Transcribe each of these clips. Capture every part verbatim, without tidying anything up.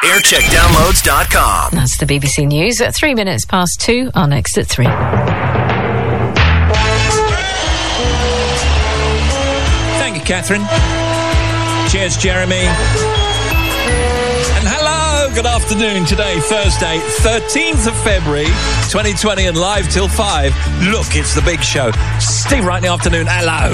aircheck downloads dot com. That's the B B C News at three minutes past two. Our next at three. Thank you, Catherine. Cheers, Jeremy. And hello, good afternoon. Today, Thursday, thirteenth of February, twenty twenty, and live till five. Look, it's the big show. Steve Wright in the afternoon. Hello.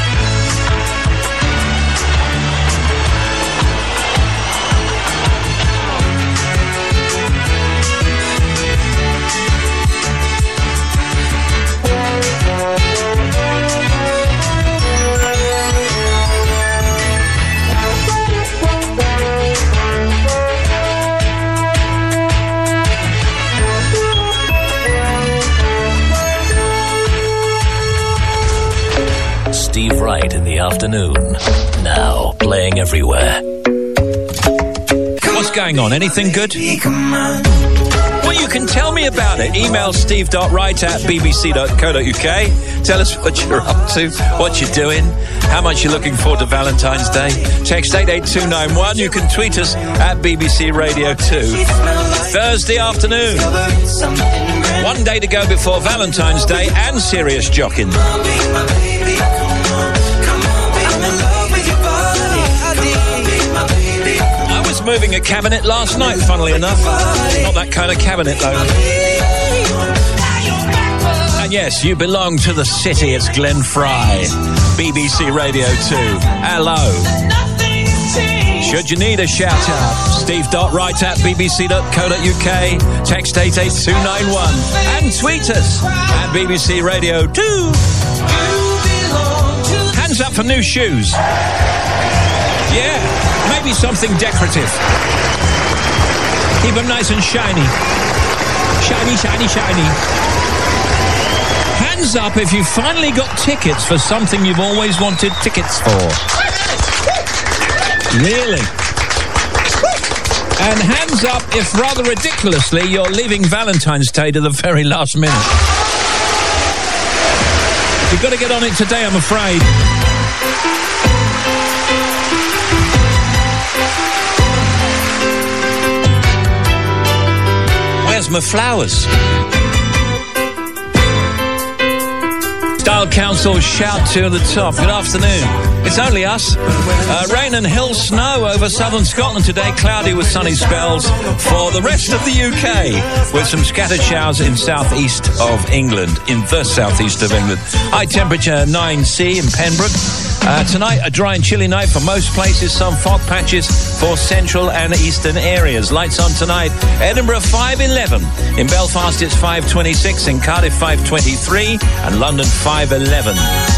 Steve Wright in the afternoon. Now playing everywhere. What's going on? Anything good? Well, you can tell me about it. Email steve dot wright at b b c dot co dot u k. Tell us what you're up to, what you're doing, how much you're looking forward to Valentine's Day. Text eight eight two nine one. You can tweet us at B B C Radio two. Thursday afternoon. One day to go before Valentine's Day and serious jocking. I was moving a cabinet last night, funnily enough. Not that kind of cabinet, though. And yes, you belong to the city. It's Glenn Fry, B B C Radio two. Hello. Should you need a shout-out, steve dot wright at b b c dot co dot u k. Text eight eight two nine one. And tweet us at B B C Radio two. Hands up for new shoes. Yeah, maybe something decorative. Keep them nice and shiny. Shiny, shiny, shiny. Hands up if you finally got tickets for something you've always wanted tickets for. Really? And hands up if, rather ridiculously, you're leaving Valentine's Day to the very last minute. You've got to get on it today, I'm afraid. Where's my flowers? Style Council shout to the top. Good afternoon. It's only us. Uh, rain and hill snow over southern Scotland today. Cloudy with sunny spells for the rest of the U K, with some scattered showers in southeast of England, in the southeast of England. High temperature nine C in Pembroke. Uh, tonight, a dry and chilly night for most places. Some fog patches for central and eastern areas. Lights on tonight. Edinburgh five eleven. In Belfast, it's five twenty-six. In Cardiff, five twenty-three. And London, five eleven.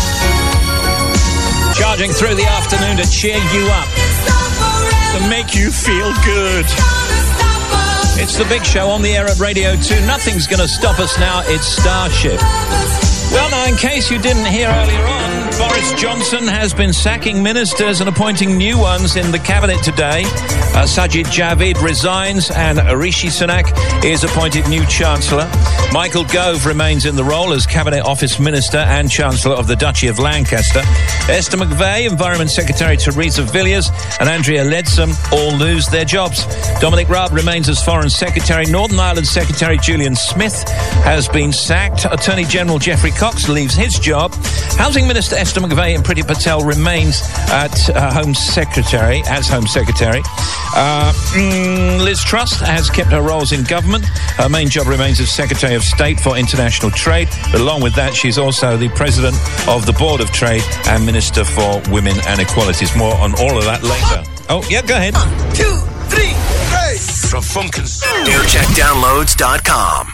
Charging through the afternoon to cheer you up, to make you feel good. It's the big show on the air at Radio two. Nothing's going to stop us now. It's Starship. Well, now, in case you didn't hear earlier on, Boris Johnson has been sacking ministers and appointing new ones in the cabinet today. Uh, Sajid Javid resigns and Rishi Sunak is appointed new Chancellor. Michael Gove remains in the role as Cabinet Office Minister and Chancellor of the Duchy of Lancaster. Esther McVey, Environment Secretary Theresa Villiers and Andrea Leadsom all lose their jobs. Dominic Raab remains as Foreign Secretary. Northern Ireland Secretary Julian Smith has been sacked. Attorney General Geoffrey Cox leaves his job. Housing Minister Esther McVey and Priti Patel remains at uh, Home Secretary, as Home Secretary. Uh, mm, Liz Truss has kept her roles in government. Her main job remains as Secretary of State for International Trade. But along with that, she's also the President of the Board of Trade and Minister for Women and Equalities. More on all of that later. Oh, yeah, go ahead. One, two, three, hey. From Funkins. aircheck downloads dot com.